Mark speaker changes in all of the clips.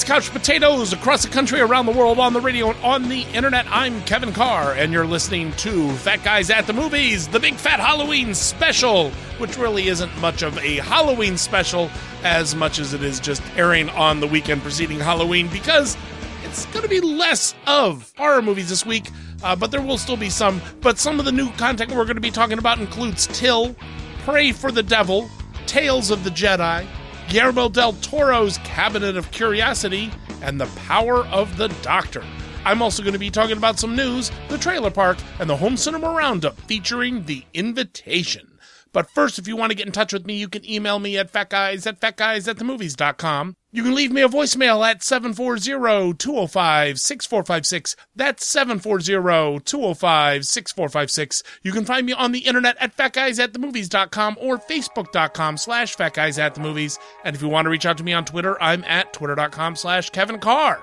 Speaker 1: couch potatoes across the country, around the world, on the radio, and on the internet. I'm Kevin Carr, and you're listening to Fat Guys at the Movies, the big fat Halloween special, which really isn't much of a Halloween special as much as it is just airing on the weekend preceding Halloween, because it's going to be less of horror movies this week, but there will still be some. But some of the new content we're going to be talking about includes Till, Pray for the Devil, Tales of the Jedi, Guillermo del Toro's Cabinet of Curiosity, and The Power of the Doctor. I'm also going to be talking about some news, the trailer park, and the home cinema roundup featuring The Invitation. But first, if you want to get in touch with me, you can email me at fatguys@themovies.com. You can leave me a voicemail at 740-205-6456. That's 740-205-6456. You can find me on the internet at fatguysatthemovies.com or facebook.com/fatguysatthemovies. And if you want to reach out to me on Twitter, I'm at twitter.com/Kevin Carr.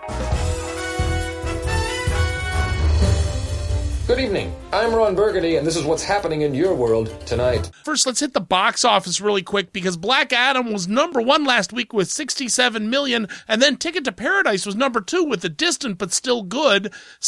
Speaker 2: Good evening. I'm Ron Burgundy, and this is what's happening in your world tonight.
Speaker 1: First, let's hit the box office really quick, because Black Adam was number one last week with $67 million, and then Ticket to Paradise was number two with a distant but still good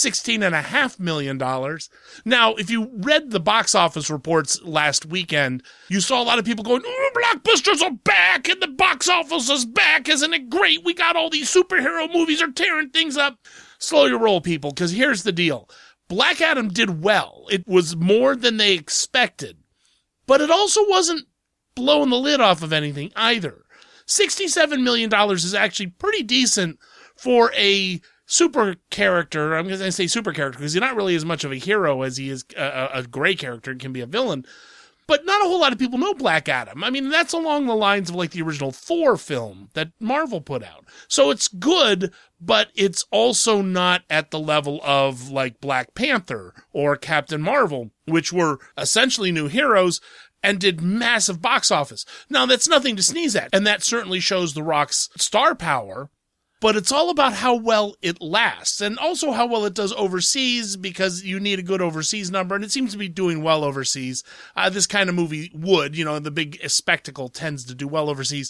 Speaker 1: $16.5 million. Now, if you read the box office reports last weekend, you saw a lot of people going, "Oh, blockbusters are back, and the box office is back. Isn't it great? We got all these superhero movies are tearing things up." Slow your roll, people, because here's the deal. Black Adam did well. It was more than they expected. But it also wasn't blowing the lid off of anything either. $67 million is actually pretty decent for a super character. I'm going to say super character because he's not really as much of a hero as he is a gray character and can be a villain. But not a whole lot of people know Black Adam. I mean, that's along the lines of like the original Thor film that Marvel put out. So it's good, but it's also not at the level of like Black Panther or Captain Marvel, which were essentially new heroes and did massive box office. Now, that's nothing to sneeze at, and that certainly shows The Rock's star power. But it's all about how well it lasts and also how well it does overseas, because you need a good overseas number, and it seems to be doing well overseas. This kind of movie would, the big spectacle tends to do well overseas.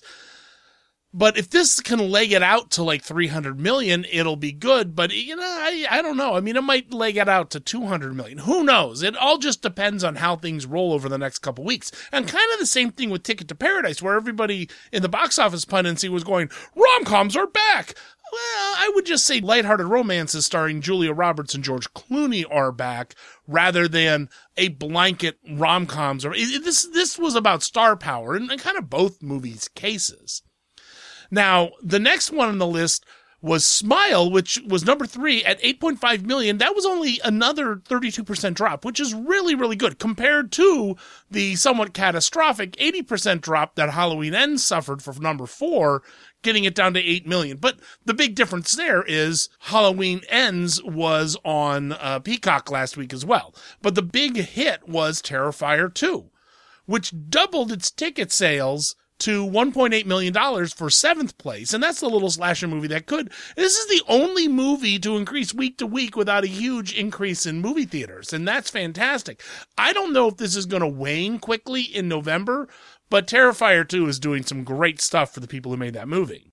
Speaker 1: But if this can leg it out to like 300 million, it'll be good. But, I don't know. I mean, it might leg it out to 200 million. Who knows? It all just depends on how things roll over the next couple weeks. And kind of the same thing with Ticket to Paradise, where everybody in the box office punditcy was going, rom-coms are back. Well, I would just say lighthearted romances starring Julia Roberts and George Clooney are back, rather than a blanket rom-coms. This was about star power in kind of both movies' cases. Now, the next one on the list was Smile, which was number 3 at 8.5 million. That was only another 32% drop, which is really, really good compared to the somewhat catastrophic 80% drop that Halloween Ends suffered for number 4, getting it down to 8 million. But the big difference there is Halloween Ends was on Peacock last week as well. But the big hit was Terrifier 2, which doubled its ticket sales to $1.8 million for 7th place. And that's the little slasher movie that could. This is the only movie to increase week to week without a huge increase in movie theaters. And that's fantastic. I don't know if this is going to wane quickly in November, but Terrifier 2 is doing some great stuff for the people who made that movie.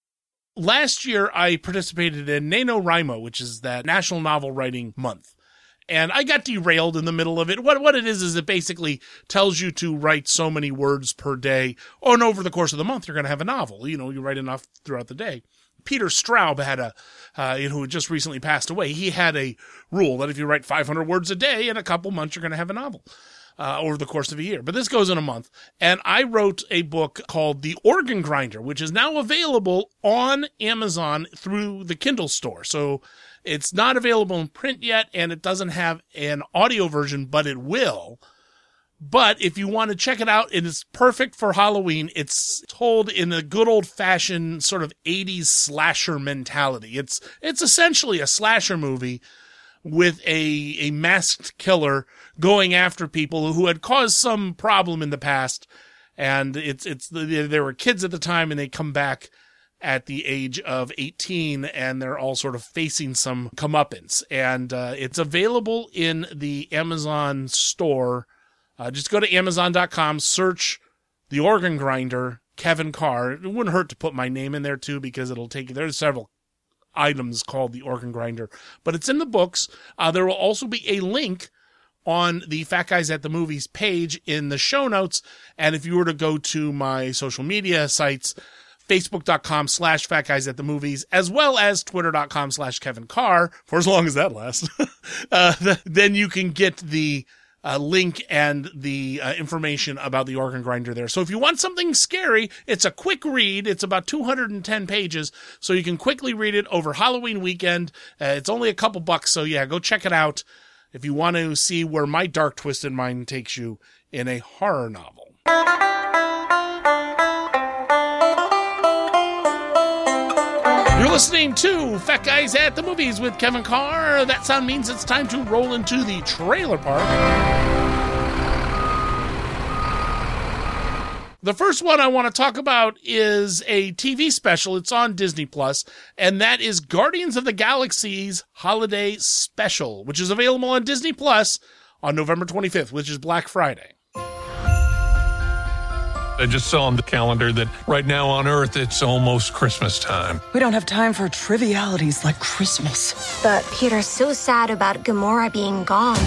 Speaker 1: Last year, I participated in NaNoWriMo, which is that National Novel Writing Month. And I got derailed in the middle of it. What it is it basically tells you to write so many words per day. Oh, and over the course of the month, you're going to have a novel. You write enough throughout the day. Peter Straub had who had just recently passed away. He had a rule that if you write 500 words a day, in a couple months, you're going to have a novel over the course of a year. But this goes in a month. And I wrote a book called The Organ Grinder, which is now available on Amazon through the Kindle store. So it's not available in print yet, and it doesn't have an audio version, but it will. But if you want to check it out, it is perfect for Halloween. It's told in a good old-fashioned sort of 80s slasher mentality. It's essentially a slasher movie with a masked killer going after people who had caused some problem in the past. And there were kids at the time, and they come back at the age of 18, and they're all sort of facing some comeuppance. And it's available in the Amazon store. Just go to Amazon.com, search The Organ Grinder, Kevin Carr. It wouldn't hurt to put my name in there too, because it'll take you. There's several items called the organ grinder. But it's in the books. There will also be a link on the Fat Guys at the Movies page in the show notes. And if you were to go to my social media sites, Facebook.com/Fat Guys at the Movies, as well as Twitter.com/Kevin Carr, for as long as that lasts, then you can get the link and the information about the organ grinder there. So if you want something scary, it's a quick read. It's about 210 pages, so you can quickly read it over Halloween weekend. It's only a couple bucks, so yeah, go check it out if you want to see where my dark, twisted mind takes you in a horror novel. You're listening to Fat Guys at the Movies with Kevin Carr. That sound means it's time to roll into the trailer park. The first one I want to talk about is a TV special. It's on Disney+, and that is Guardians of the Galaxy's Holiday Special, which is available on Disney+ on November 25th, which is Black Friday.
Speaker 3: I just saw on the calendar that right now on Earth, it's almost Christmas time.
Speaker 4: We don't have time for trivialities like Christmas.
Speaker 5: But Peter's so sad about Gamora being gone.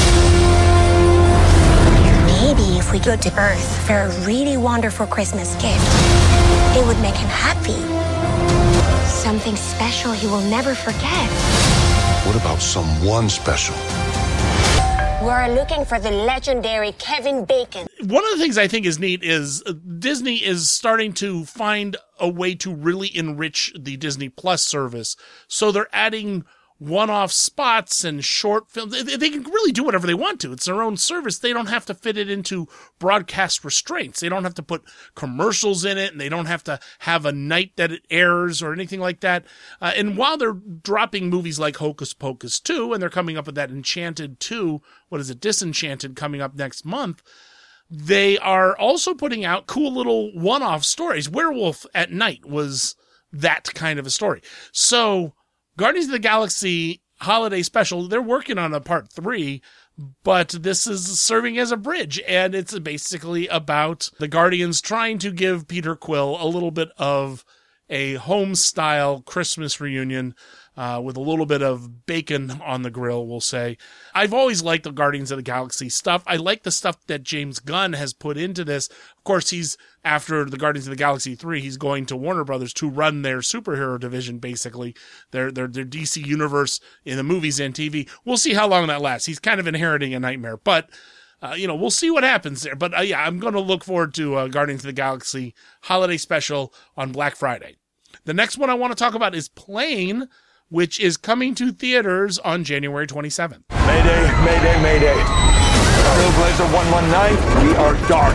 Speaker 5: Maybe if we go to Earth for a really wonderful Christmas gift, it would make him happy. Something special he will never forget.
Speaker 6: What about someone special?
Speaker 5: We're looking for the legendary Kevin Bacon.
Speaker 1: One of the things I think is neat is Disney is starting to find a way to really enrich the Disney Plus service. So they're adding one-off spots and short films. They can really do whatever they want to. It's their own service. They don't have to fit it into broadcast restraints. They don't have to put commercials in it, and they don't have to have a night that it airs or anything like that. And while they're dropping movies like Hocus Pocus 2, and they're coming up with that Enchanted 2, Disenchanted coming up next month, they are also putting out cool little one-off stories. Werewolf at Night was that kind of a story. So Guardians of the Galaxy Holiday Special, they're working on a part 3, but this is serving as a bridge, and it's basically about the Guardians trying to give Peter Quill a little bit of a home-style Christmas reunion with a little bit of bacon on the grill, we'll say. I've always liked the Guardians of the Galaxy stuff. I like the stuff that James Gunn has put into this. Of course, after the Guardians of the Galaxy 3, he's going to Warner Brothers to run their superhero division, basically, their DC universe in the movies and TV. We'll see how long that lasts. He's kind of inheriting a nightmare, but we'll see what happens there. But yeah, I'm going to look forward to Guardians of the Galaxy Holiday Special on Black Friday. The next one I want to talk about is Plane, which is coming to theaters on January 27th.
Speaker 7: Mayday, mayday, mayday. Trailblazer 119, we are dark.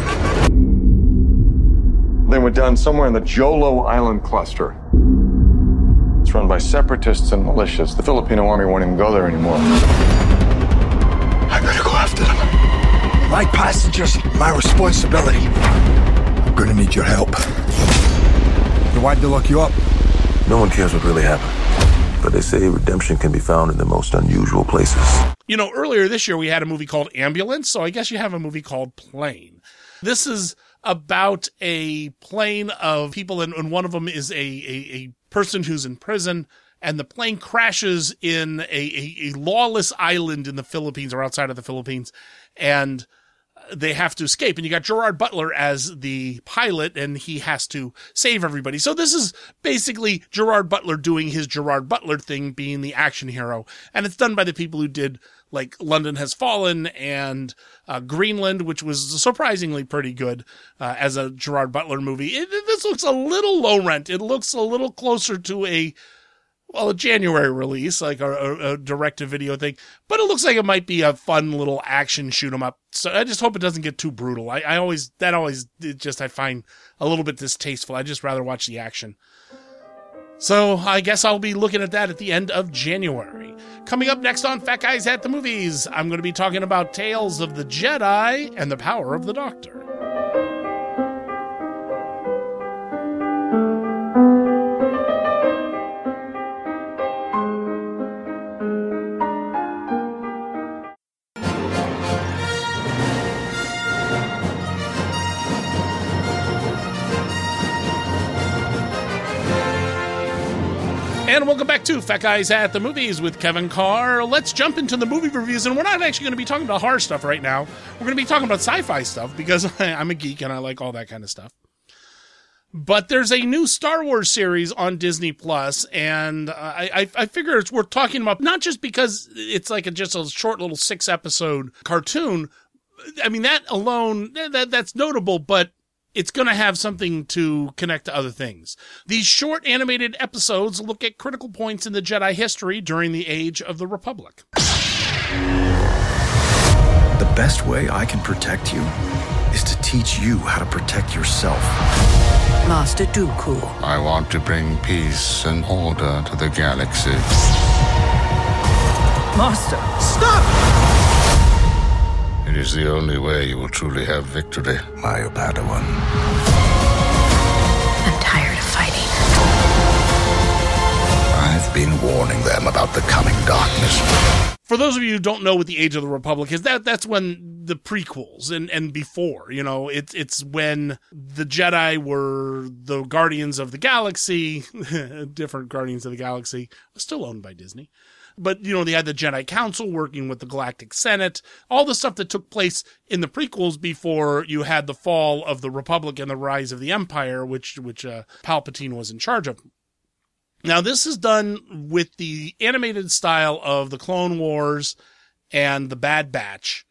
Speaker 8: They went down somewhere in the Jolo Island cluster. It's run by separatists and militias. The Filipino army won't even go there anymore.
Speaker 6: I gotta go after them. My passengers, my responsibility. I'm gonna need your help.
Speaker 7: Why'd they lock you up?
Speaker 9: No one cares what really happened. But they say redemption can be found in the most unusual places.
Speaker 1: Earlier this year we had a movie called Ambulance, so I guess you have a movie called Plane. This is about a plane of people, and one of them is a person who's in prison, and the plane crashes in a lawless island in the Philippines or outside of the Philippines, and they have to escape. And you got Gerard Butler as the pilot, and he has to save everybody. So this is basically Gerard Butler doing his Gerard Butler thing, being the action hero. And it's done by the people who did like London Has Fallen and Greenland, which was surprisingly pretty good as a Gerard Butler movie. This looks a little low rent. It looks a little closer to a January release, like a direct-to-video thing. But it looks like it might be a fun little action shoot-'em-up. So I just hope it doesn't get too brutal. I find a little bit distasteful. I'd just rather watch the action. So I guess I'll be looking at that at the end of January. Coming up next on Fat Guys at the Movies, I'm going to be talking about Tales of the Jedi and the Power of the Doctor. And welcome back to Fat Guys at the Movies with Kevin Carr. Let's jump into the movie reviews, and we're not actually going to be talking about horror stuff right now. We're going to be talking about sci-fi stuff because I'm a geek and I like all that kind of stuff. But there's a new Star Wars series on Disney Plus, and I figure it's worth talking about, not just because it's like just a short little 6-episode cartoon. I mean, that alone, that's notable, but it's going to have something to connect to other things. These short animated episodes look at critical points in the Jedi history during the Age of the Republic.
Speaker 6: The best way I can protect you is to teach you how to protect yourself.
Speaker 10: Master Dooku.
Speaker 11: I want to bring peace and order to the galaxy.
Speaker 10: Master, stop!
Speaker 11: It is the only way you will truly have victory.
Speaker 6: My Padawan.
Speaker 5: I'm tired of fighting.
Speaker 6: I've been warning them about the coming darkness.
Speaker 1: For those of you who don't know what the Age of the Republic is, that's when the prequels and before, you know, it's when the Jedi were the Guardians of the Galaxy, different Guardians of the Galaxy, still owned by Disney. But, you know, they had the Jedi Council working with the Galactic Senate, all the stuff that took place in the prequels before you had the fall of the Republic and the rise of the Empire, which Palpatine was in charge of. Now, this is done with the animated style of the Clone Wars and the Bad Batch.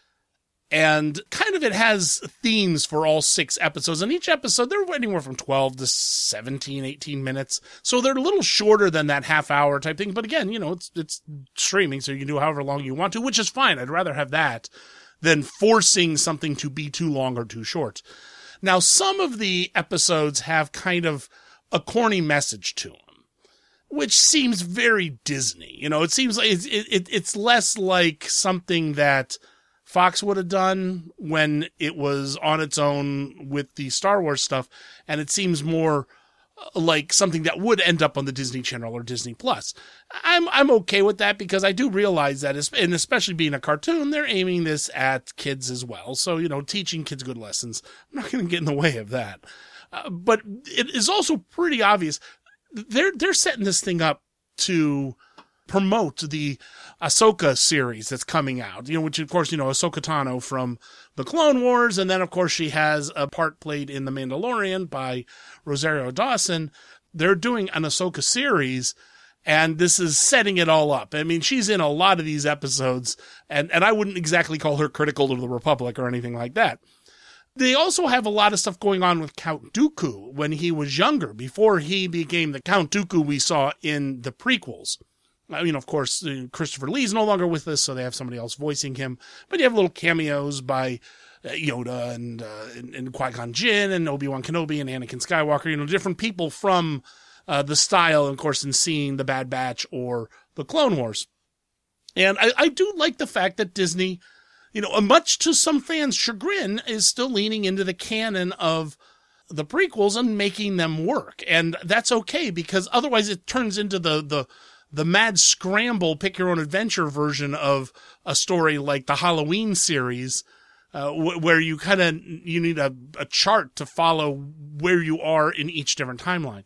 Speaker 1: And kind of it has themes for all 6 episodes. And each episode, they're anywhere from 12 to 17, 18 minutes. So they're a little shorter than that half-hour type thing. But again, you know, it's streaming, so you can do however long you want to, which is fine. I'd rather have that than forcing something to be too long or too short. Now, some of the episodes have kind of a corny message to them, which seems very Disney. You know, it seems like it's less like something that Fox would have done when it was on its own with the Star Wars stuff, and it seems more like something that would end up on the Disney Channel or Disney Plus. I'm okay with that because I do realize that, and especially being a cartoon, they're aiming this at kids as well. So, you know, teaching kids good lessons, I'm not going to get in the way of that. But it is also pretty obvious they're setting this thing up to promote the Ahsoka series that's coming out, you know, which of course, you know, Ahsoka Tano from the Clone Wars. And then of course she has a part played in The Mandalorian by Rosario Dawson. They're doing an Ahsoka series, and this is setting it all up. I mean, she's in a lot of these episodes, and I wouldn't exactly call her critical of the Republic or anything like that. They also have a lot of stuff going on with Count Dooku when he was younger, before he became the Count Dooku we saw in the prequels. I mean, of course, Christopher Lee's no longer with us, so they have somebody else voicing him. But you have little cameos by Yoda and Qui-Gon Jinn and Obi-Wan Kenobi and Anakin Skywalker, you know, different people from the style, of course, in seeing the Bad Batch or the Clone Wars. And I do like the fact that Disney, you know, much to some fans' chagrin, is still leaning into the canon of the prequels and making them work. And that's okay, because otherwise it turns into the mad scramble, pick your own adventure version of a story like the Halloween series, where you need a chart to follow where you are in each different timeline.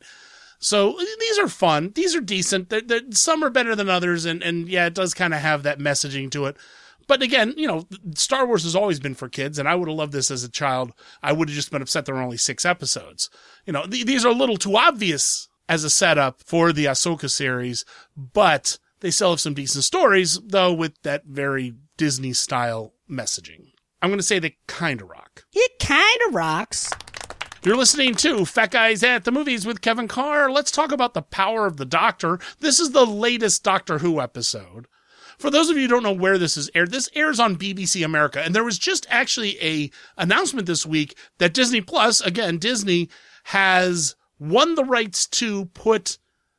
Speaker 1: So these are fun. These are decent. Some are better than others. And yeah, it does kind of have that messaging to it. But again, you know, Star Wars has always been for kids, and I would have loved this as a child. I would have just been upset there were only 6 episodes. You know, these are a little too obvious as a setup for the Ahsoka series, but they still have some decent stories, though, with that very Disney-style messaging. I'm going to say they kind of rock.
Speaker 12: It kind of rocks.
Speaker 1: You're listening to Fat Guys at the Movies with Kevin Carr. Let's talk about the power of the Doctor. This is the latest Doctor Who episode. For those of you who don't know where this is aired, this airs on BBC America, and there was just actually a announcement this week that Disney Plus, again, Disney, has won the rights to put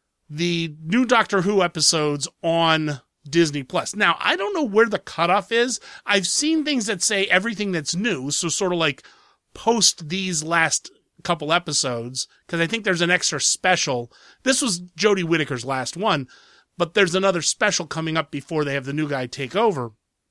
Speaker 1: the new Doctor Who episodes on Disney Plus. Now, I don't know where the cutoff is. I've seen things that say everything that's new, so sort of like post these last couple episodes, because I think there's an extra special. This was Jodie Whittaker's last one, but there's another special coming up before they have the new guy take over.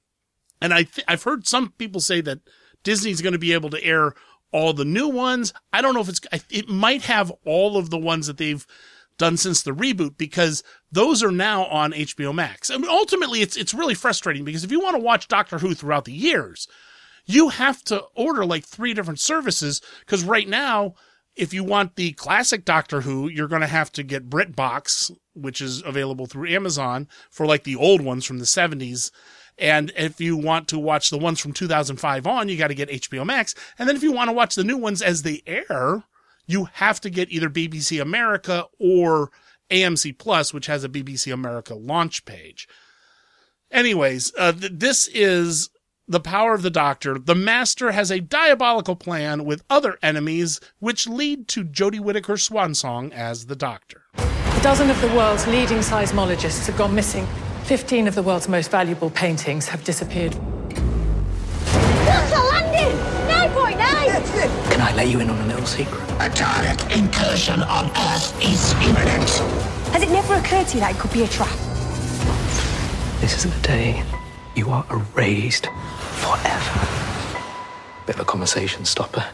Speaker 1: And I've heard some people say that Disney's going to be able to air all the new ones. I don't know if it might have all of the ones that they've done since the reboot, because those are now on HBO Max. I mean, ultimately, it's really frustrating, because if you want to watch Doctor Who throughout the years, you have to order like 3 different services, because right now, if you want the classic Doctor Who, you're going to have to get BritBox, which is available through Amazon for like the old ones from the 70s. And if you want to watch the ones from 2005 on, you got to get HBO Max. And then if you want to watch the new ones as they air, you have to get either BBC America or AMC Plus, which has a BBC America launch page. Anyways, this is The Power of the Doctor. The Master has a diabolical plan with other enemies, which lead to Jodie Whittaker's swan song as the Doctor.
Speaker 12: A dozen of the world's leading seismologists have gone missing. 15 of the world's most valuable paintings have disappeared.
Speaker 5: What's a landing? 9.9!
Speaker 10: That's it!
Speaker 13: Can I let you in on a little secret?
Speaker 14: A target incursion on Earth is imminent.
Speaker 5: Has it never occurred to you that it could be a trap?
Speaker 13: This is the day you are erased forever. Bit of a conversation stopper.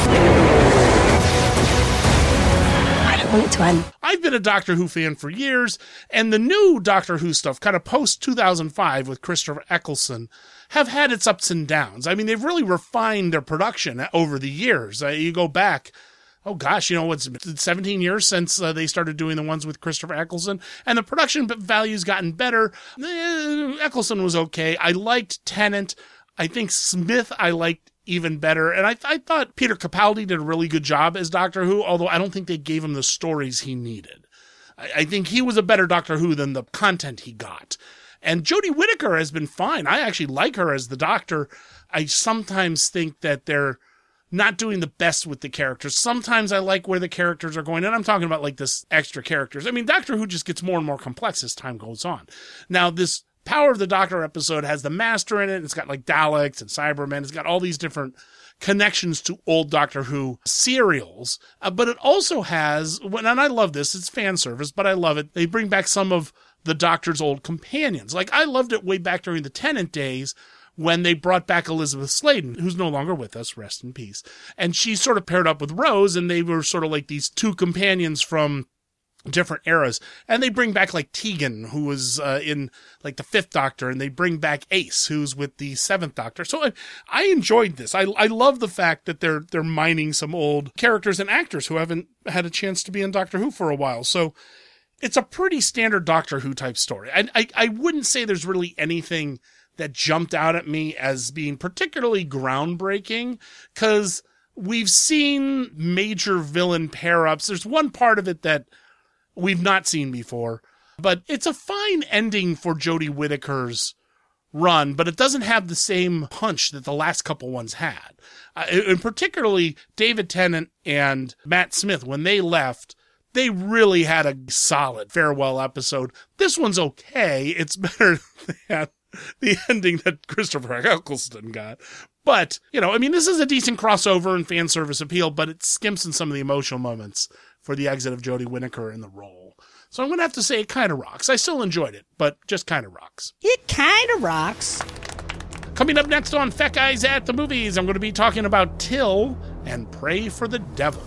Speaker 5: I don't want it to end.
Speaker 1: I've been a Doctor Who fan for years, and the new Doctor Who stuff, kind of post-2005 with Christopher Eccleston, have had its ups and downs. I mean, they've really refined their production over the years. You go back, oh gosh, it's 17 years since they started doing the ones with Christopher Eccleston, and the production value's gotten better. Eccleston was okay. I liked Tennant. I think Smith I liked even better. And I thought Peter Capaldi did a really good job as Doctor Who, although I don't think they gave him the stories he needed. I think he was a better Doctor Who than the content he got. And Jodie Whittaker has been fine. I actually like her as the Doctor. I sometimes think that they're not doing the best with the characters. Sometimes I like where the characters are going, and I'm talking about like this extra characters. I mean, Doctor Who just gets more and more complex as time goes on. Now, this Power of the Doctor episode has the Master in it. It's got like Daleks and Cybermen. It's got all these different connections to old Doctor Who serials. But it also has, and I love this, it's fan service, but I love it. They bring back some of the Doctor's old companions. Like, I loved it way back during the Tennant days when they brought back Elizabeth Sladen, who's no longer with us, rest in peace. And she sort of paired up with Rose, and they were sort of like these 2 companions from different eras. And they bring back like Tegan, who was in like the 5th Doctor, and they bring back Ace, who's with the 7th Doctor. So I enjoyed this. I love the fact that they're mining some old characters and actors who haven't had a chance to be in Doctor Who for a while. So it's a pretty standard Doctor Who type story. I wouldn't say there's really anything that jumped out at me as being particularly groundbreaking, because we've seen major villain pair-ups. There's one part of it that we've not seen before, but it's a fine ending for Jodie Whittaker's run, but it doesn't have the same punch that the last couple ones had. And particularly David Tennant and Matt Smith, when they left, they really had a solid farewell episode. This one's okay. It's better than the ending that Christopher Eccleston got. But, this is a decent crossover and fan service appeal, but it skimps in some of the emotional moments for the exit of Jodie Whittaker in the role. So I'm going to have to say it kind of rocks. I still enjoyed it, but just kind of rocks.
Speaker 15: It kind of rocks.
Speaker 1: Coming up next on Feck Eyes at the Movies, I'm going to be talking about Till and Pray for the Devil.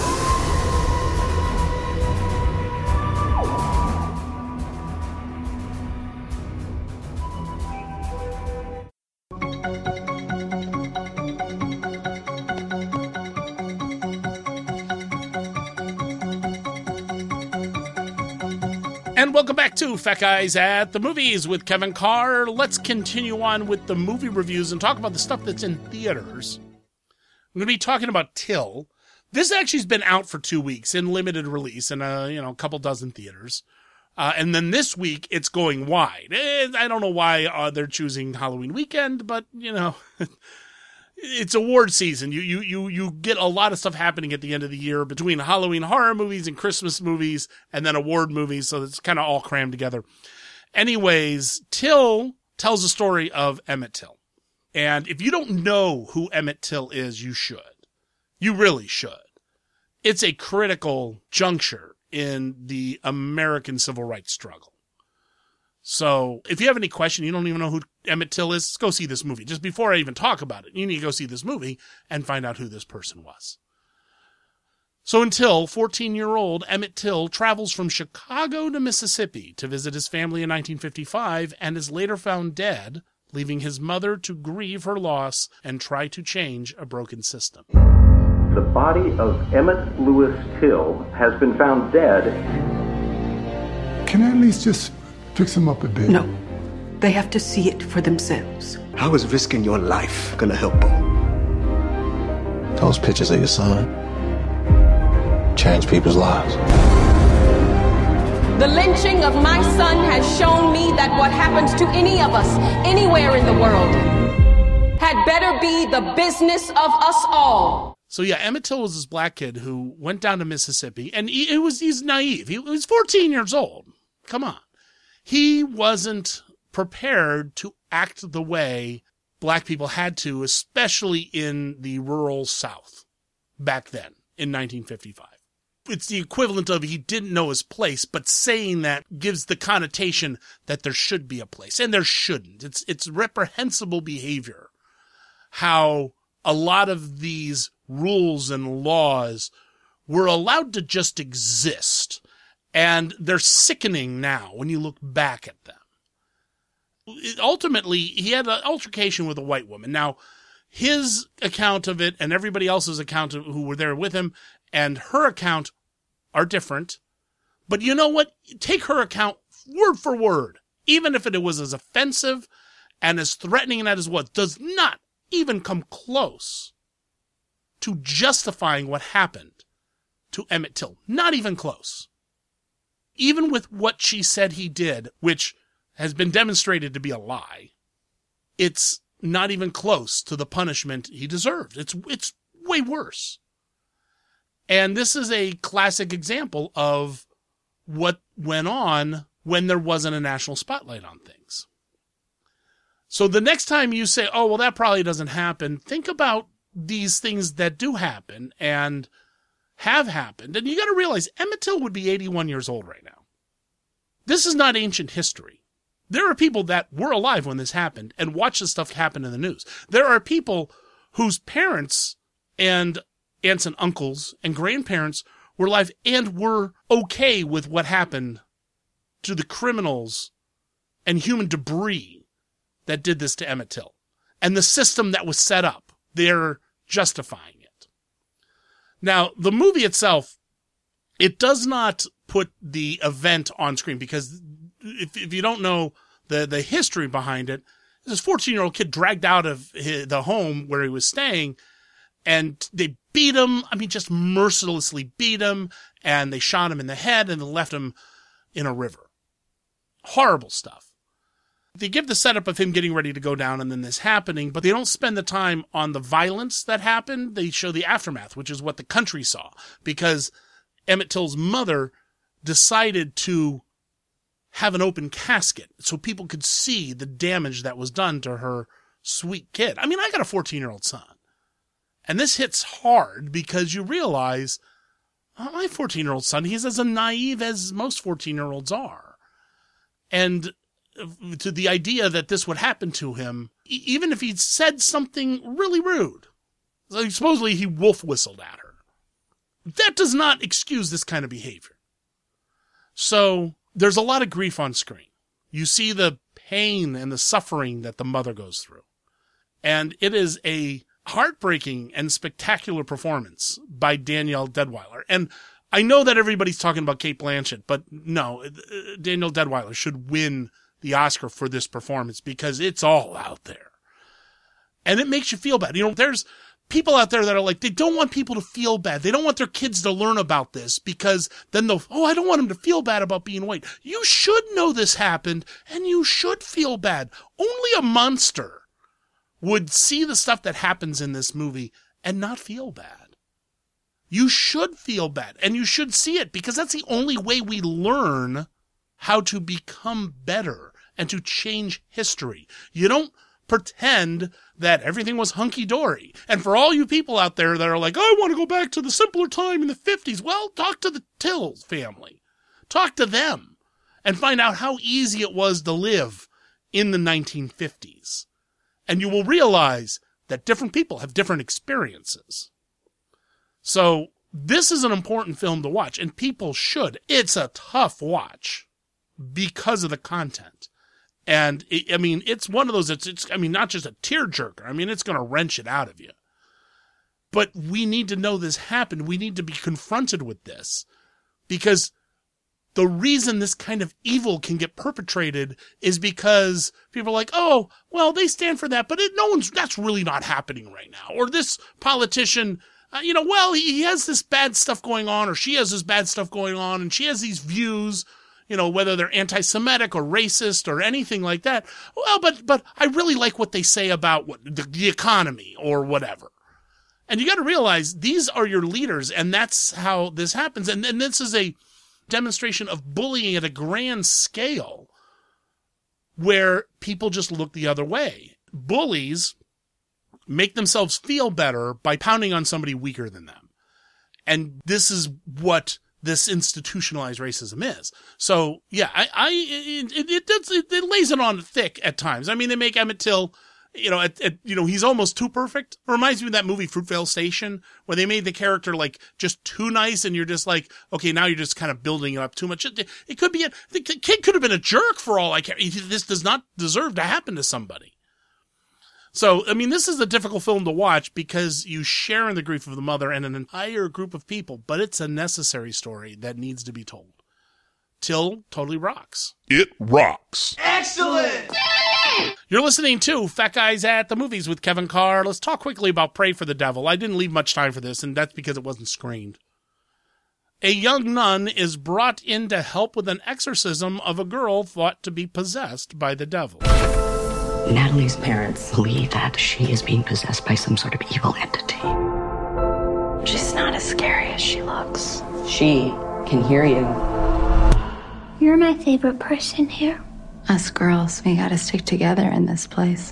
Speaker 1: And welcome back to Feck Eyes at the Movies with Kevin Carr. Let's continue on with the movie reviews and talk about the stuff that's in theaters. I'm going to be talking about Till. This actually has been out for 2 weeks in limited release in a couple dozen theaters. And then this week it's going wide. I don't know why they're choosing Halloween weekend, but it's award season. You get a lot of stuff happening at the end of the year between Halloween horror movies and Christmas movies and then award movies, so it's kind of all crammed together. Anyways, Till tells the story of Emmett Till. And if you don't know who Emmett Till is, you should. You really should. It's a critical juncture in the American civil rights struggle. So if you have any question, you don't even know who Emmett Till is, go see this movie. Just before I even talk about it, you need to go see this movie and find out who this person was. So until 14-year-old Emmett Till travels from Chicago to Mississippi to visit his family in 1955 and is later found dead, leaving his mother to grieve her loss and try to change a broken system.
Speaker 16: The body of Emmett Lewis Till has been found dead.
Speaker 6: Can I at least just fix him up a bit?
Speaker 10: No. They have to see it for themselves.
Speaker 6: How is risking your life gonna help them?
Speaker 9: Those pictures of your son change people's lives.
Speaker 17: The lynching of my son has shown me that what happens to any of us, anywhere in the world, had better be the business of us all.
Speaker 1: So yeah, Emmett Till was this black kid who went down to Mississippi, and he's naive. He was 14 years old. Come on. He wasn't prepared to act the way black people had to, especially in the rural South back then in 1955. It's the equivalent of he didn't know his place, but saying that gives the connotation that there should be a place, and there shouldn't. It's reprehensible behavior how a lot of these rules and laws were allowed to just exist, and they're sickening now when you look back at them. Ultimately, he had an altercation with a white woman. Now, his account of it and everybody else's account of who were there with him and her account are different. But you know what? Take her account word for word, even if it was as offensive and as threatening as what does not even come close to justifying what happened to Emmett Till. Not even close. Even with what she said he did, which has been demonstrated to be a lie, it's not even close to the punishment he deserved. It's way worse. And this is a classic example of what went on when there wasn't a national spotlight on things. So the next time you say, oh, well, that probably doesn't happen, think about these things that do happen and have happened. And you got to realize Emmett Till would be 81 years old right now. This is not ancient history. There are people that were alive when this happened and watched this stuff happen in the news. There are people whose parents and aunts and uncles and grandparents were alive and were okay with what happened to the criminals and human debris that did this to Emmett Till and the system that was set up. They're justifying it. Now, the movie itself, it does not put the event on screen because if you don't know the history behind it, this 14-year-old kid dragged out of the home where he was staying, and they beat him. I mean, just mercilessly beat him, and they shot him in the head and then left him in a river. Horrible stuff. They give the setup of him getting ready to go down and then this happening, but they don't spend the time on the violence that happened. They show the aftermath, which is what the country saw, because Emmett Till's mother decided to have an open casket so people could see the damage that was done to her sweet kid. I mean, I got a 14-year-old son. And this hits hard because you realize, oh, my 14-year-old son, he's as naive as most 14-year-olds are. And to the idea that this would happen to him, even if he'd said something really rude, like supposedly he wolf whistled at her, that does not excuse this kind of behavior. So there's a lot of grief on screen. You see the pain and the suffering that the mother goes through. And it is a heartbreaking and spectacular performance by Danielle Deadwyler. And I know that everybody's talking about Cate Blanchett, but no, Danielle Deadwyler should win the Oscar for this performance because it's all out there. And it makes you feel bad. You know, there's people out there that are like, they don't want people to feel bad. They don't want their kids to learn about this because then they'll, I don't want them to feel bad about being white. You should know this happened and you should feel bad. Only a monster would see the stuff that happens in this movie and not feel bad. You should feel bad and you should see it because that's the only way we learn how to become better and to change history. You don't pretend that everything was hunky-dory. And for all you people out there that are like, I want to go back to the simpler time in the 50s, well, talk to the Tills family. Talk to them and find out how easy it was to live in the 1950s. And you will realize that different people have different experiences. So this is an important film to watch, and people should. It's a tough watch because of the content. And, it's one of those, it's not just a tearjerker. It's going to wrench it out of you. But we need to know this happened. We need to be confronted with this. Because the reason this kind of evil can get perpetrated is because people are like, oh, well, they stand for that, but that's really not happening right now. Or this politician, he has this bad stuff going on, or she has this bad stuff going on, and she has these views, whether they're anti-Semitic or racist or anything like that. Well, but I really like what they say about the economy or whatever. And you got to realize these are your leaders, and that's how this happens. And this is a demonstration of bullying at a grand scale where people just look the other way. Bullies make themselves feel better by pounding on somebody weaker than them. And this is what this institutionalized racism is. So, yeah, it lays it on thick at times. They make Emmett Till, he's almost too perfect. It reminds me of that movie Fruitvale Station, where they made the character just too nice, and you're just like, okay, now you're just kind of building it up too much. It could be the kid could have been a jerk for all I care. This does not deserve to happen to somebody. So, this is a difficult film to watch because you share in the grief of the mother and an entire group of people, but it's a necessary story that needs to be told. Till totally rocks.
Speaker 18: It rocks.
Speaker 19: Excellent!
Speaker 1: You're listening to Fat Guys at the Movies with Kevin Carr. Let's talk quickly about Pray for the Devil. I didn't leave much time for this, and that's because it wasn't screened. A young nun is brought in to help with an exorcism of a girl thought to be possessed by the devil.
Speaker 20: Natalie's parents believe that she is being possessed by some sort of evil entity.
Speaker 21: She's not as scary as she looks.
Speaker 20: She can hear you.
Speaker 5: You're my favorite person here.
Speaker 21: Us girls, we gotta stick together in this place.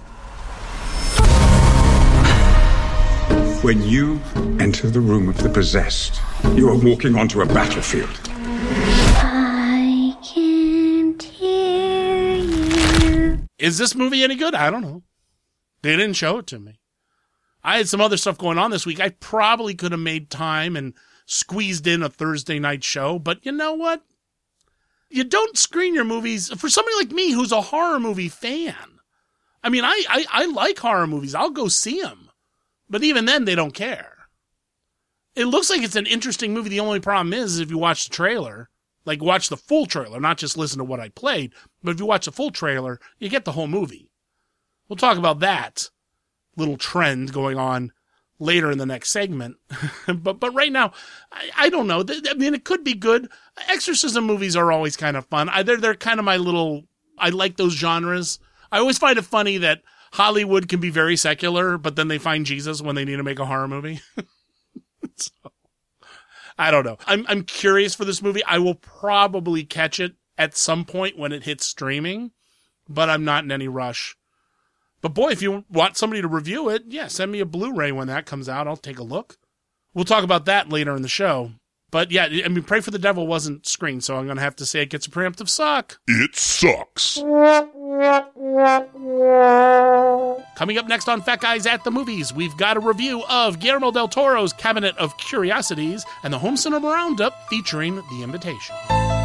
Speaker 22: When you enter the room of the possessed, you are walking onto a battlefield.
Speaker 5: I can't hear you.
Speaker 1: Is this movie any good? I don't know. They didn't show it to me. I had some other stuff going on this week. I probably could have made time and squeezed in a Thursday night show, but you know what? You don't screen your movies for somebody like me who's a horror movie fan. I like horror movies. I'll go see them. But even then, they don't care. It looks like it's an interesting movie. The only problem is if you watch the trailer, watch the full trailer, not just listen to what I played, but if you watch the full trailer, you get the whole movie. We'll talk about that little trend going on later in the next segment. but right now, I don't know. It could be good. Exorcism movies are always kind of fun. They're kind of my little, I like those genres. I always find it funny that Hollywood can be very secular, but then they find Jesus when they need to make a horror movie. So, I don't know. I'm curious for this movie. I will probably catch it at some point when it hits streaming, but I'm not in any rush. But boy, if you want somebody to review it, yeah, send me a Blu-ray when that comes out. I'll take a look. We'll talk about that later in the show. But yeah, Pray for the Devil wasn't screened, so I'm going to have to say it gets a preemptive suck.
Speaker 18: It sucks.
Speaker 1: Coming up next on Fat Guys at the Movies, we've got a review of Guillermo del Toro's Cabinet of Curiosities and the Home Cinema Roundup featuring The Invitation.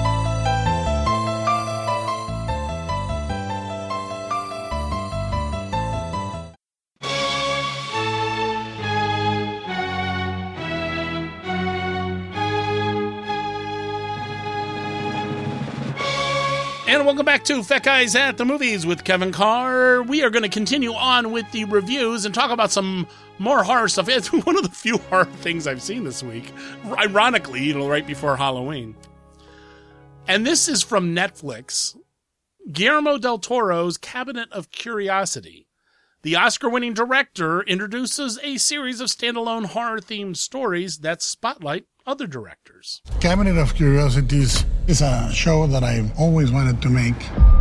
Speaker 1: And welcome back to Fat Guys at the Movies with Kevin Carr. We are going to continue on with the reviews and talk about some more horror stuff. It's one of the few horror things I've seen this week. Ironically, right before Halloween. And this is from Netflix. Guillermo del Toro's Cabinet of Curiosity. The Oscar-winning director introduces a series of standalone horror-themed stories that spotlight other directors.
Speaker 23: Cabinet of Curiosities is a show that I've always wanted to make.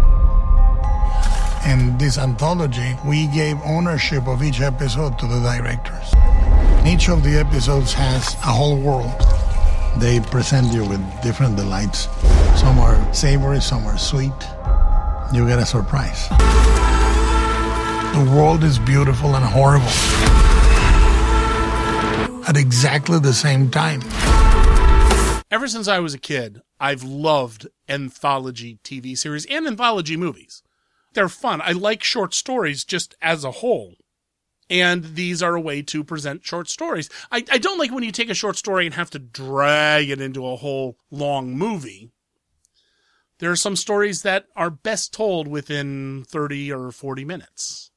Speaker 23: In this anthology, we gave ownership of each episode to the directors. Each of the episodes has a whole world. They present you with different delights. Some are savory, some are sweet. You get a surprise. The world is beautiful and horrible. at exactly the same time.
Speaker 1: Ever since I was a kid, I've loved anthology TV series and anthology movies. They're fun. I like short stories just as a whole. And these are a way to present short stories. I don't like when you take a short story and have to drag it into a whole long movie. There are some stories that are best told within 30 or 40 minutes.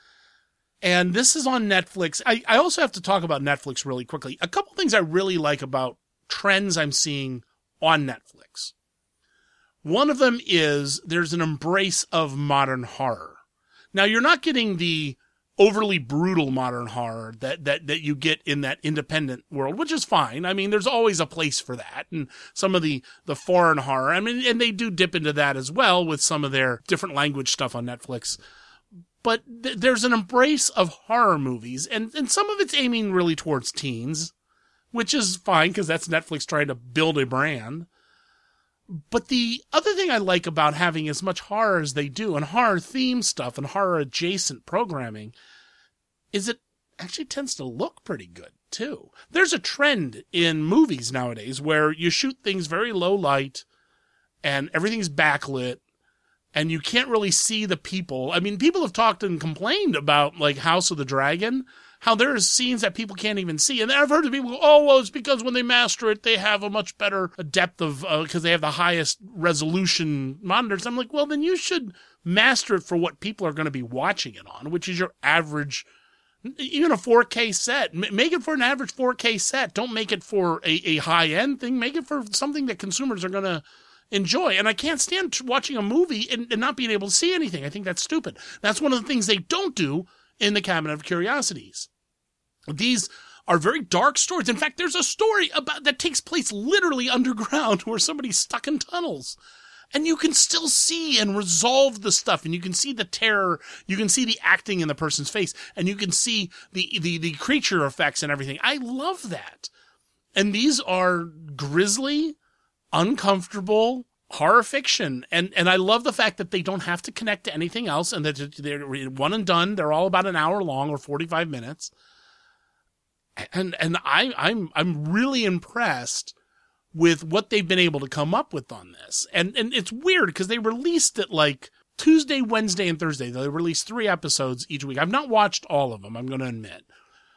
Speaker 1: And this is on Netflix. I also have to talk about Netflix really quickly. A couple things I really like about trends I'm seeing on Netflix. One of them is there's an embrace of modern horror. Now, you're not getting the overly brutal modern horror that you get in that independent world, which is fine. I mean, there's always a place for that. And some of the foreign horror, I mean, and they do dip into that as well with some of their different language stuff on Netflix. But there's an embrace of horror movies, and some of it's aiming really towards teens, which is fine because that's Netflix trying to build a brand. But the other thing I like about having as much horror as they do, and horror themed stuff and horror adjacent programming, is it actually tends to look pretty good too. There's a trend in movies nowadays where you shoot things very low light and everything's backlit and you can't really see the people. I mean, people have talked and complained about like House of the Dragon, how there's scenes that people can't even see. And I've heard of people go, oh, well, it's because when they master it, they have a much better depth of, because they have the highest resolution monitors. I'm like, well, then you should master it for what people are going to be watching it on, which is your average, even a 4K set. Make it for an average 4K set. Don't make it for a high-end thing. Make it for something that consumers are going to enjoy. And I can't stand watching a movie and not being able to see anything. I think that's stupid. That's one of the things they don't do in the Cabinet of Curiosities. These are very dark stories. In fact, there's a story about that takes place literally underground where somebody's stuck in tunnels. And you can still see and resolve the stuff, and you can see the terror, you can see the acting in the person's face, and you can see the creature effects and everything. I love that. And these are grisly, uncomfortable horror fiction. And I love the fact that they don't have to connect to anything else, and that they're one and done. They're all about an hour long or 45 minutes. And I'm really impressed with what they've been able to come up with on this. And it's weird because they released it like Tuesday, Wednesday, and Thursday. They released 3 episodes each week. I've not watched all of them, I'm going to admit.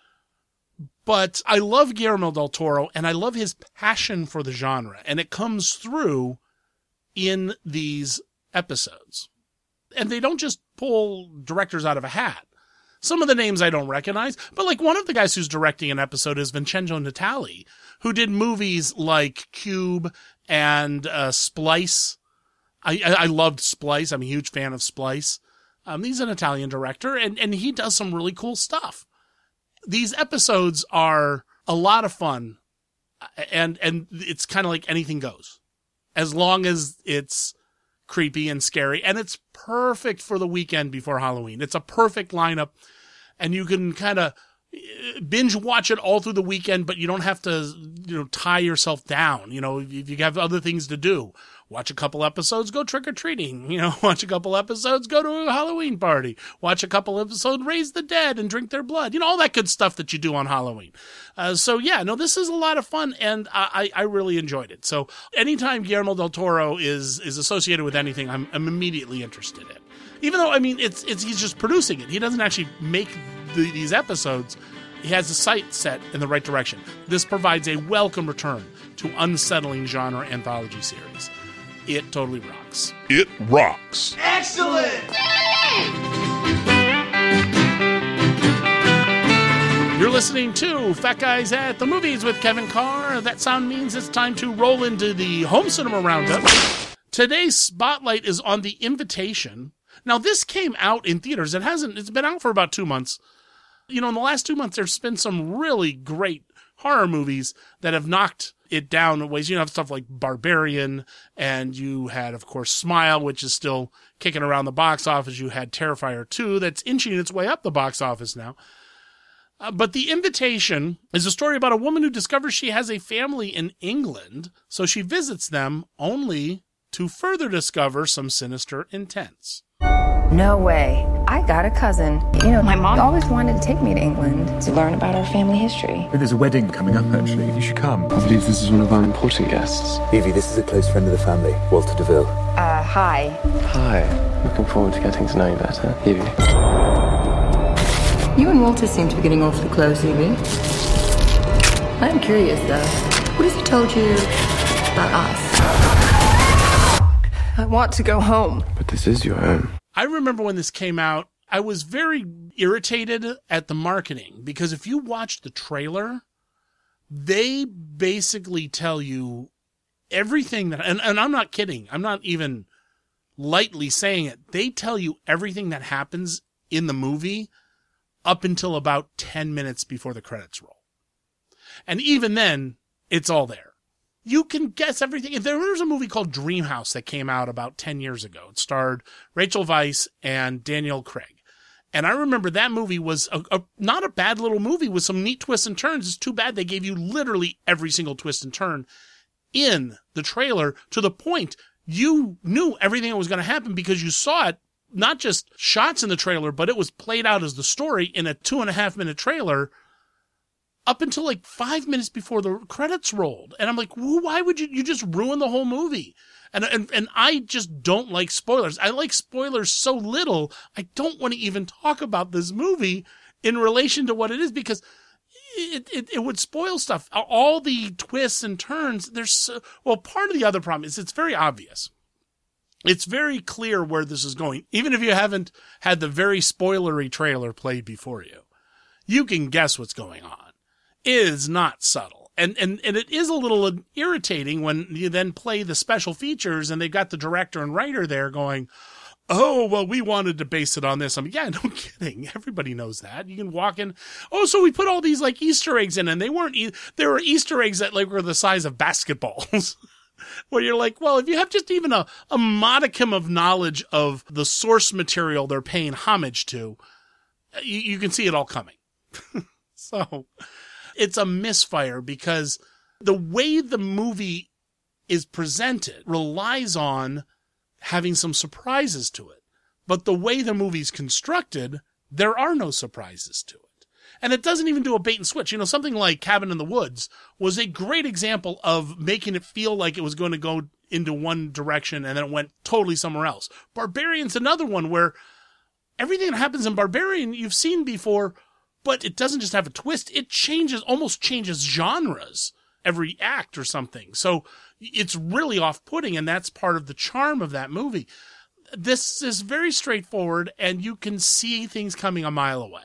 Speaker 1: But I love Guillermo del Toro, and I love his passion for the genre. And it comes through in these episodes. And they don't just pull directors out of a hat. Some of the names I don't recognize, but like one of the guys who's directing an episode is Vincenzo Natali, who did movies like Cube and Splice. I loved Splice. I'm a huge fan of Splice. He's an Italian director, and he does some really cool stuff. These episodes are a lot of fun, and it's kind of like anything goes, as long as it's creepy and scary, and it's perfect for the weekend before Halloween. It's a perfect lineup, and you can kind of binge watch it all through the weekend, but you don't have to, tie yourself down. If you have other things to do, watch a couple episodes, go trick-or-treating, watch a couple episodes, go to a Halloween party, watch a couple episodes, raise the dead and drink their blood, all that good stuff that you do on Halloween. This is a lot of fun, and I really enjoyed it. So anytime Guillermo del Toro is associated with anything, I'm immediately interested in. Even though, he's just producing it. He doesn't actually make these episodes. He has the sight set in the right direction. This provides a welcome return to unsettling genre anthology series. It totally rocks.
Speaker 18: It rocks.
Speaker 14: Excellent!
Speaker 1: You're listening to Fat Guys at the Movies with Kevin Carr. That sound means it's time to roll into the home cinema roundup. Today's spotlight is on The Invitation. Now, this came out in theaters. It's been out for about 2 months. In the last 2 months, there's been some really great horror movies that have knocked it down in ways. You have stuff like Barbarian, and you had, of course, Smile, which is still kicking around the box office. You had Terrifier 2, that's inching its way up the box office now. But The Invitation is a story about a woman who discovers she has a family in England, so she visits them only to further discover some sinister intents.
Speaker 2: No way. I got a cousin. You know, my mom always wanted to take me to England to learn about our family history.
Speaker 6: There's a wedding coming up, actually. You should come.
Speaker 13: I believe this is one of our important guests.
Speaker 9: Evie, this is a close friend of the family, Walter DeVille.
Speaker 2: Hi.
Speaker 13: Hi. Looking forward to getting to know you better, Evie.
Speaker 2: You and Walter seem to be getting awfully close, Evie. I'm curious, though. What has he told you about us? I want to go home.
Speaker 13: But this is your home.
Speaker 1: I remember when this came out, I was very irritated at the marketing, because if you watch the trailer, they basically tell you everything that, and I'm not kidding, I'm not even lightly saying it, they tell you everything that happens in the movie up until about 10 minutes before the credits roll. And even then, it's all there. You can guess everything. There was a movie called Dreamhouse that came out about 10 years ago. It starred Rachel Weisz and Daniel Craig. And I remember that movie was not a bad little movie with some neat twists and turns. It's too bad they gave you literally every single twist and turn in the trailer, to the point you knew everything that was going to happen because you saw it, not just shots in the trailer, but it was played out as the story in a 2.5-minute trailer up until like 5 minutes before the credits rolled. And I'm like, why would you just ruin the whole movie? And I just don't like spoilers. I like spoilers so little, I don't want to even talk about this movie in relation to what it is, because it would spoil stuff. All the twists and turns, part of the other problem is it's very obvious. It's very clear where this is going. Even if you haven't had the very spoilery trailer played before you, you can guess what's going on. It is not subtle. And it is a little irritating when you then play the special features and they've got the director and writer there going, oh, well, we wanted to base it on this. I mean, yeah, no kidding. Everybody knows that. You can walk in. Oh, so we put all these like Easter eggs in, and they were Easter eggs that like were the size of basketballs. Where you're like, well, if you have just even a modicum of knowledge of the source material they're paying homage to, you can see it all coming. So it's a misfire, because the way the movie is presented relies on having some surprises to it. But the way the movie's constructed, there are no surprises to it. And it doesn't even do a bait and switch. You know, something like Cabin in the Woods was a great example of making it feel like it was going to go into one direction and then it went totally somewhere else. Barbarian's another one where everything that happens in Barbarian you've seen before, but it doesn't just have a twist. It almost changes genres every act or something. So it's really off-putting, and that's part of the charm of that movie. This is very straightforward, and you can see things coming a mile away.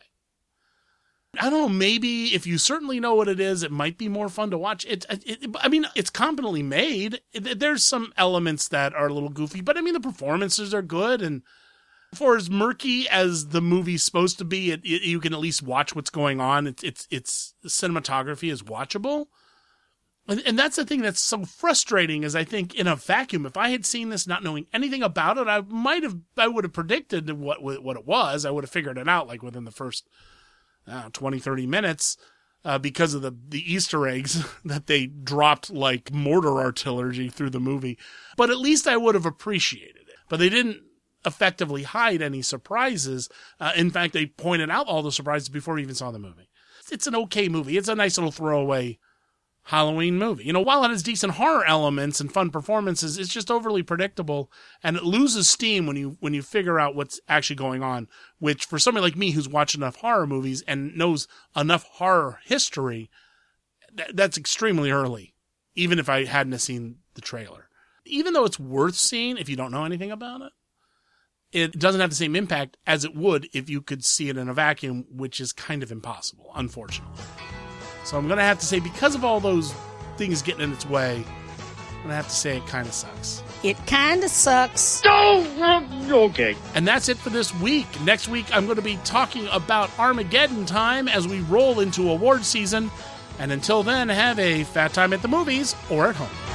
Speaker 1: I don't know, maybe if you certainly know what it is, it might be more fun to watch. I mean, it's competently made. There's some elements that are a little goofy, but I mean, the performances are good, and for as murky as the movie's supposed to be, you can at least watch what's going on. Its cinematography is watchable. And that's the thing that's so frustrating, is I think in a vacuum, if I had seen this not knowing anything about it, I would have predicted what it was. I would have figured it out like within the first 20, 30 minutes, because of the Easter eggs that they dropped like mortar artillery through the movie. But at least I would have appreciated it. But they didn't effectively hide any surprises. In fact, they pointed out all the surprises before we even saw the movie. It's an okay movie. It's a nice little throwaway Halloween movie. You know, while it has decent horror elements and fun performances, it's just overly predictable, and it loses steam when you figure out what's actually going on, which for somebody like me who's watched enough horror movies and knows enough horror history, that's extremely early, even if I hadn't seen the trailer. Even though it's worth seeing if you don't know anything about it, it doesn't have the same impact as it would if you could see it in a vacuum, which is kind of impossible, unfortunately. So I'm going to have to say, because of all those things getting in its way, I'm going to have to say it kind of sucks.
Speaker 15: It kind of sucks.
Speaker 1: Okay. And that's it for this week. Next week, I'm going to be talking about Armageddon time as we roll into award season. And until then, have a fat time at the movies or at home.